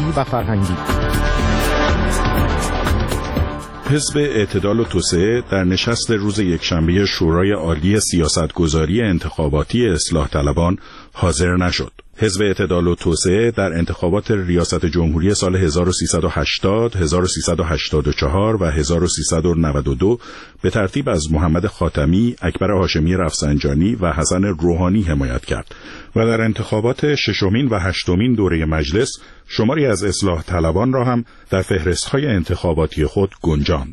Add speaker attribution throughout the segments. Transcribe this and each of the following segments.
Speaker 1: و فرهنگی.
Speaker 2: حزب اعتدال و توسعه در نشست روز یکشنبه شورای عالی سیاستگذاری انتخاباتی اصلاح طلبان حاضر نشد. حزب اعتدال و توسعه در انتخابات ریاست جمهوری سال 1380، 1384 و 1392 به ترتیب از محمد خاتمی، اکبر هاشمی رفسنجانی و حسن روحانی حمایت کرد و در انتخابات ششمین و هشتمین دوره مجلس شماری از اصلاح طلبان را هم در فهرست‌های انتخاباتی خود گنجاند.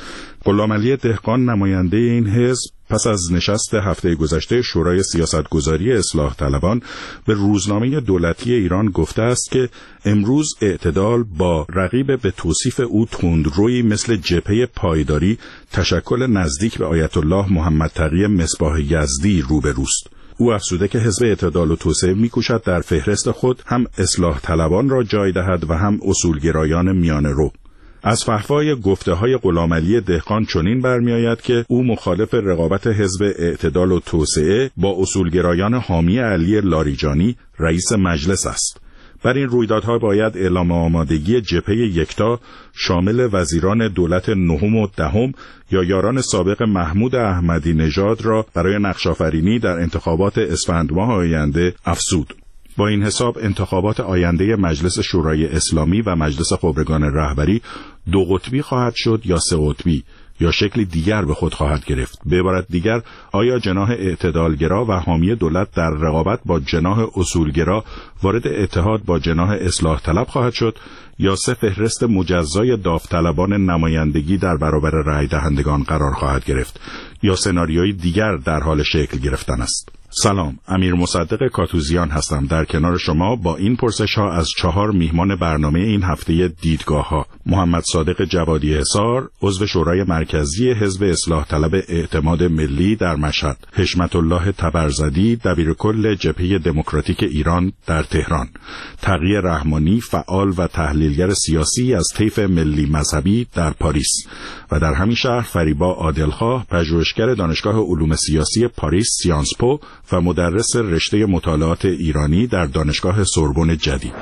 Speaker 2: غلامعلی دهقان نماینده این حزب پس از نشست هفته گذشته شورای سیاستگذاری اصلاح طلبان به روزنامه دولتی ایران گفته است که امروز اعتدال با رقیب به توصیف او تندرویی مثل جبهه پایداری تشکل نزدیک به آیت الله محمد تقی مصباح یزدی روبروست. او افزوده که حزب اعتدال و توسعه می‌کوشد در فهرست خود هم اصلاح طلبان را جای دهد و هم اصولگرایان میانه‌رو. از فحوای گفته‌های غلامعلی دهقان چنین برمی‌آید که او مخالف رقابت حزب اعتدال و توسعه با اصولگرایان حامی علی لاریجانی رئیس مجلس است. بر این رویدادها باید اعلام آمادگی جبهه یکتا شامل وزیران دولت نهم و دهم یا یاران سابق محمود احمدی نژاد را برای نقش‌آفرینی در انتخابات اسفند ماه آینده افزود. با این حساب انتخابات آینده مجلس شورای اسلامی و مجلس خبرگان رهبری 2 قطبی خواهد شد یا 3 قطبی یا شکلی دیگر به خود خواهد گرفت. به عبارت دیگر، آیا جناح اعتدالگرا و حامی دولت در رقابت با جناح اصولگرا وارد اتحاد با جناح اصلاح طلب خواهد شد یا 3 فهرست مجزای داوطلبان نمایندگی در برابر رای دهندگان قرار خواهد گرفت یا سناریوی دیگر در حال شکل گرفتن است؟ سلام، امیر مصدق کاتوزیان هستم در کنار شما با این پرسش ها از 4 میهمان برنامه این هفته دیدگاه ها. محمد صادق جوادی حصار، عضو شورای مرکزی حزب اصلاح طلب اعتماد ملی در مشهد، حشمت الله تبرزدی، دبیرکل جبهه دموکراتیک ایران در تهران، تقی رحمانی، فعال و تحلیلگر سیاسی از طیف ملی مذهبی در پاریس و در همین شهر فریبا عادلخواه، پژوهشگر دانشگاه علوم سیاسی پاریس سیانس پو و مدرس رشته مطالعات ایرانی در دانشگاه سوربن جدید.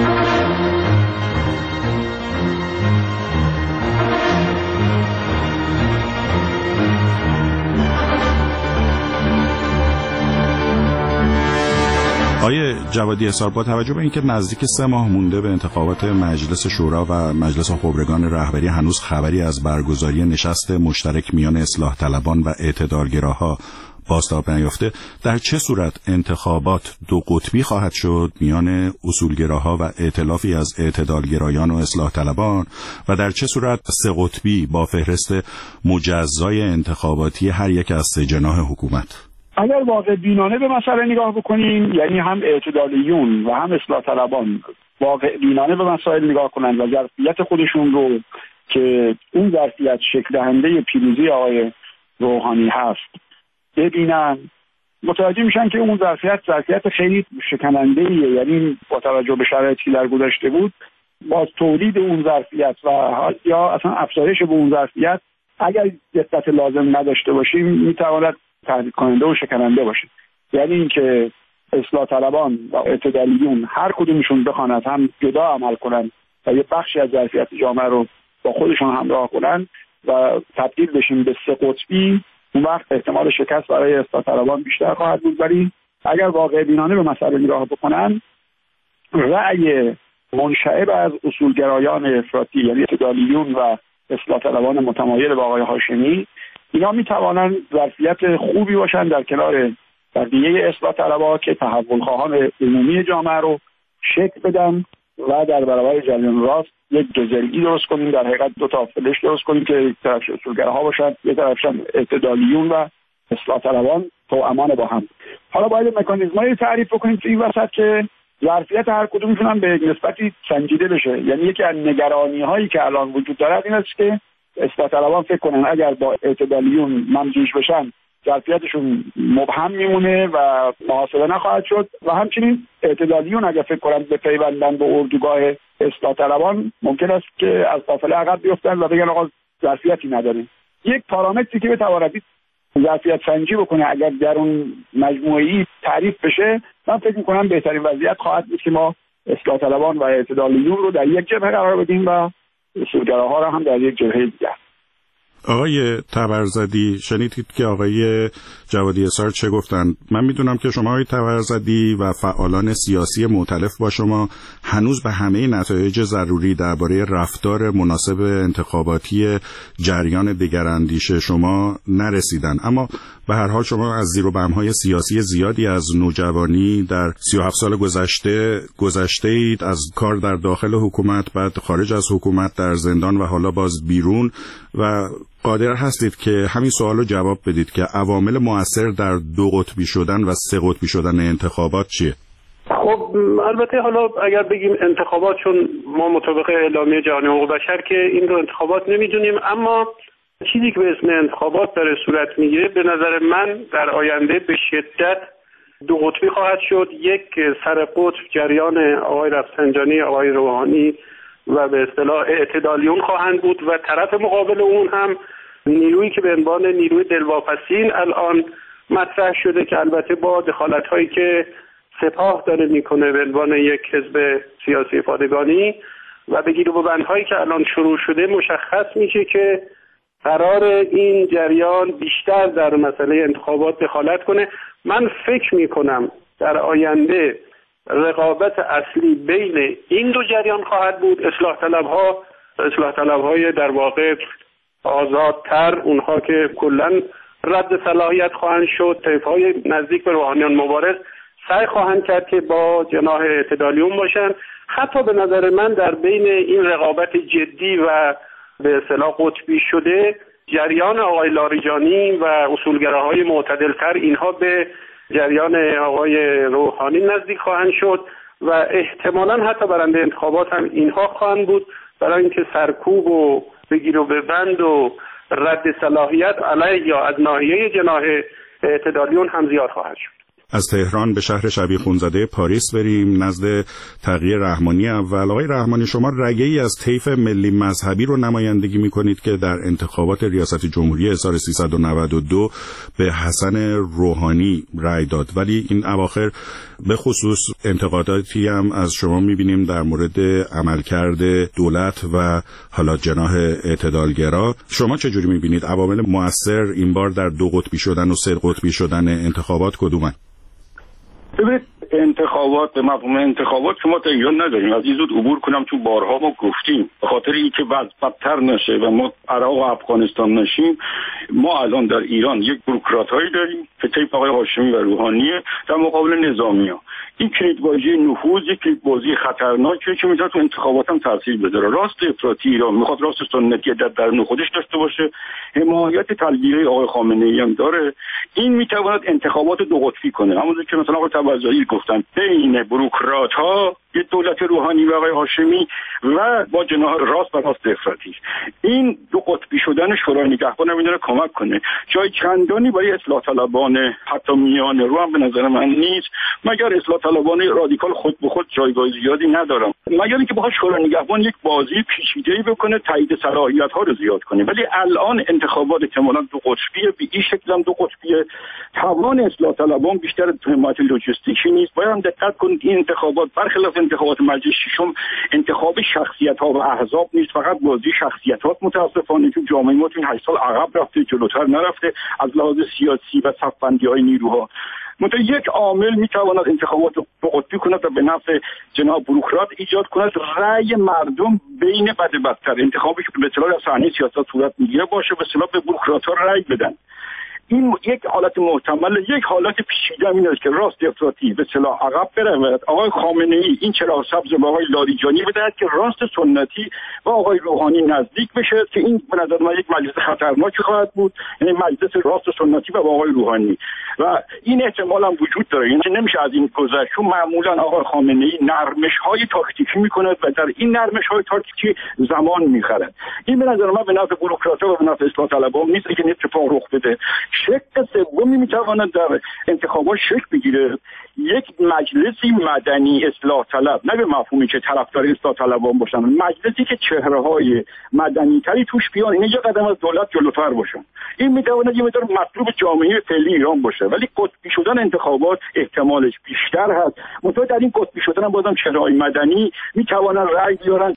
Speaker 2: آقای جوادی حصار، با توجه به اینکه نزدیک 3 ماه مونده به انتخابات مجلس شورا و مجلس خبرگان رهبری هنوز خبری از برگزاری نشست مشترک میان اصلاح طلبان و اعتدالگراها بازتاب نیافته، در چه صورت انتخابات 2 قطبی خواهد شد میان اصولگراها و ائتلافی از اعتدالگرایان و اصلاح طلبان و در چه صورت 3 قطبی با فهرست مجزای انتخاباتی هر یک از 3 جناح حکومت؟
Speaker 3: اگر واقع بینانه به مسئله نگاه بکنیم، یعنی هم اعتدالیون و هم اصلاح طلبان واقع بینانه به مسائل نگاه کنند و ظرفیت خودشون رو که اون ظرفیت شکل دهنده پیروزی آقای روحانی هست ببینن، متوجه میشن که اون ظرفیت خیلی شکننده‌ایه. یعنی با توجه به شرایطی در گذشته بود، باز تولید اون ظرفیت و یا اصلا افزایش به اون ظرفیت اگر دقت لازم نداشته باشیم میتواند تهدید کننده و شکننده باشه. یعنی اینکه اصلاح طلبان و اعتدالیون هر کدومشون بخواند هم جدا عمل کنن و یه بخشی از ظرفیت جامعه رو با خودشون همراه کنن و تبدیل بشیم به 3 قطبی، اون وقت احتمال شکست برای اصلاح طلبان بیشتر خواهد بود. ولی اگر واقع بینانه به مسئله نگاه بکنن، رأی منشعب از اصولگرایان افراطی یعنی اعتدالیون و اصلاح طلبان متمایل به آقای هاشمی، اینا میتوانند ظرفیت خوبی باشن در کنار بقیه اصلاح طلبها که تحول خواهان عمومی جامعه رو شکل بدن و در برابر جریان راست یک جزلگی درست کنیم، در حقیقت 2 تا فلش درست کنیم که یک طرف اصولگراها باشن، یک طرفشان اعتدالیون و اصلاح طلبان توامان با هم. حالا باید مکانیزمایی تعریف بکنیم تو این وسط که ظرفیت هر کدومشون هم به نسبتی سنجیده بشه. یعنی یکی از نگرانی‌هایی که الان وجود داره این است که اصلاح طلبان فکر کنن اگر با اعتدالیون ممزوج بشن ظرفیتشون مبهم میمونه و محاسبه نخواهد شد و همچنین اعتدالیون اگر فکر کنن به پیوندن به اردوگاه اصلاح طلبان ممکن است که از قافله عقب بیفتن و بگن آقا ظرفیتی نداریم. یک پارامتری که بتواند ظرفیت سنجی بکنه اگر در اون مجموعه‌ای تعریف بشه، من فکر می‌کنم بهترین وضعیت خواهد بود که ما اصلاح طلبان و اعتدالیون رو در یک جبهه قرار بدیم و اصولگراها رو هم در یک جبهه دیگر.
Speaker 2: آقای تبرزدی، شنیدید که آقای جوادی اسار چه گفتن؟ من میدونم که شما آقای تبرزدی و فعالان سیاسی مختلف با شما هنوز به همه نتایج ضروری درباره رفتار مناسب انتخاباتی جریان دگراندیش شما نرسیدن، اما به هر حال شما از زیر و بم‌های سیاسی زیادی از نوجوانی در 37 سال گذشته اید، از کار در داخل حکومت، بعد خارج از حکومت، در زندان و حالا باز بیرون، و قادر هستید که همین سوال رو جواب بدید که عوامل مؤثر در دو قطبی شدن و سه قطبی شدن انتخابات چیه؟
Speaker 1: خب البته حالا اگر بگیم انتخابات، چون ما مطابق اعلامیه جهانی حقوق بشر که این رو انتخابات نمیدونیم، اما چیزی که به اسم انتخابات داره صورت میگیره به نظر من در آینده به شدت دو قطبی خواهد شد. یک سر قطب جریان آقای رفسنجانی، آقای روحانی و به اصطلاح اعتدالیون خواهند بود و طرف مقابل اون هم نیرویی که به عنوان نیروی دلواپسین الان مطرح شده که البته با دخالت‌هایی که سپاه داره میکنه به عنوان یک حزب سیاسی پادگانی و بگیر و ببندهایی که الان شروع شده، مشخص میشه که قرار این جریان بیشتر در مسئله انتخابات دخالت کنه. من فکر میکنم در آینده رقابت اصلی بین این دو جریان خواهد بود. اصلاح طلب‌های در واقع آزادتر، اونها که کلاً رد صلاحیت خواهند شد، طیف‌های نزدیک به روحانیان مبارز سعی خواهند کرد که با جناح اعتدالیون باشن. حتی به نظر من در بین این رقابت جدی و به اصطلاح قطبی شده، جریان آقای لاریجانی و اصولگراهای معتدلتر اینها به جریان آقای روحانی نزدیک خواهند شد و احتمالاً حتی برنده انتخابات هم اینها خواهند بود، برای اینکه سرکوب و بگیر و ببند و رد صلاحیت علیه یا از ناحیه جناح اعتدالیون هم زیاد خواهد شد.
Speaker 2: از تهران به شهر شبیه خونزاده پاریس بریم نزد تغییر رحمانی. اول آقای رحمانی، شما رگه‌ای از طیف ملی مذهبی رو نمایندگی می‌کنید که در انتخابات ریاست جمهوری سال 1392 به حسن روحانی رأی داد، ولی این اواخر به خصوص انتقاداتی هم از شما می‌بینیم در مورد عملکرد دولت و حالا جناح اعتدالگرا. شما چجوری می‌بینید عوامل مؤثر این بار در دو قطبی شدن و سه قطبی شدن انتخابات کدومن؟
Speaker 4: ببینید، انتخابات، به مفهوم انتخابات که ما تا ایران نداریم. از این زود عبور کنم، تو بارها ما گفتیم به خاطر اینکه بدتر نشه و ما عراق و افغانستان نشیم، ما الان در ایران یک بوروکرات‌هایی داریم که طیف آقای هاشمی و روحانیه در مقابل نظامی‌ها. این کلیدواژه نفوذ، یک کلیدواژه خطرناکه که میتونه تو انتخابات هم تاثیر بذاره. راست افراطی ایران میخواد راست سنتی در درون خودش داشته باشه، حمایت تلبیه آقای خامنه‌ای هم داره. این میتواند انتخابات دو قطبی کنه، همونطور که مثلا آقای تبرزدی گفتن بین بوروکرات‌ها، یه دولت روحانی و آقای هاشمی و با جناح راست و راست افراطی. این دو قطبی شدن شورای نگهبان هم میتونه کمک کنه. جای چندانی برای اصلاح طلبان حتی میان رو هم به نظر من نیست، مگر اصلاح طلبان رادیکال خود به خود جایگاه زیادی ندارم، مگر اینکه باهاش شورای نگهبان یک بازی پیچیده‌ای بکنه، تایید صلاحیت‌ها رو زیاد کنه. ولی الان انتخابات احتمالاً دو قطبیه، به این شکل هم دو قطبیه. توان اصلاح طلبان بیشتر تو حمایت لوجستیکی نیست. باید هم دقت کنید این انتخابات برخلاف انتخابات مجلس ششم انتخاب شخصیت‌ها و احزاب نیست، فقط بازی شخصیت‌ها. متأسفانه تو جامعه ما تو این 8 سال عقب رفته، جلوتر نرفته از لحاظ سیاسی و صف‌بندی‌های نیروها. منتها یک عامل میتواند انتخابات رو قطبی کند و به نفع جناب بوروکرات ایجاد کند، رأی مردم بین بد بدتر، انتخابی که به اصطلاح صحنه سیاست صورت میگیره باشه، به اصطلاح به بوروکرات‌ها رأی بدن. این یک حالت محتمل، یک حالت پیچیده اینه که راست افراطی به اصطلاح عقب برود، آقای خامنه‌ای این چراغ سبز به آقای لاریجانی بدهد که راست سنتی و آقای روحانی نزدیک بشه، که این به نظر من یک مجلس خطرناکی خواهد بود، یعنی مجلس راست سنتی و با آقای روحانی، و این احتمال هم وجود داره. یعنی نمیشه از این گذشت، چون معمولا آقای خامنه‌ای نرمش‌های تاکتیکی می‌کند و در این نرمش‌های تاکتیکی زمان می‌خرد. این به نظر من به نفع بوروکرات‌ها و به نفع اصلاح طلبان نیست که این اتفاق رخ بده. شق سومی میتواند در انتخابات شکل بگیره، یک مجلسی مدنی اصلاح طلب، نه به مفهومی که طرفدار اصلاح طلبان باشن، مجلسی که چهره‌های مدنی تری توش بیان، این یه قدم از دولت جلوتر باشن. این میتواند یه مقدار مطلوب جامعه فعلی ایران باشه، ولی قطبی شدن انتخابات احتمالش بیشتر هست. منتها در این قطبی شدن هم بازم چهره‌های مدنی میتوانن رأی بیارن